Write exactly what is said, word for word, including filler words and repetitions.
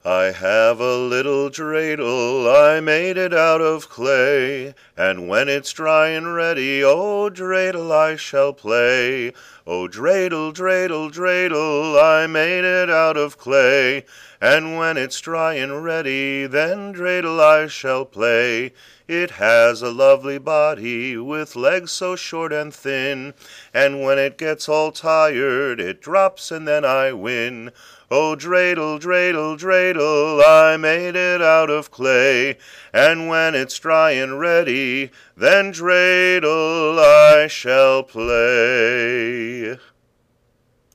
I have a little dreidel, I made it out of clay, and when it's dry and ready, O dreidel, I shall play. O dreidel, dreidel, dreidel, I made it out of clay, and when it's dry and ready, then dreidel I shall play. It has a lovely body, with legs so short and thin, and when it gets all tired, it drops and then I win. O dreidel, dreidel, dreidel, I made it out of clay, and when it's dry and ready, then dreidel I shall play.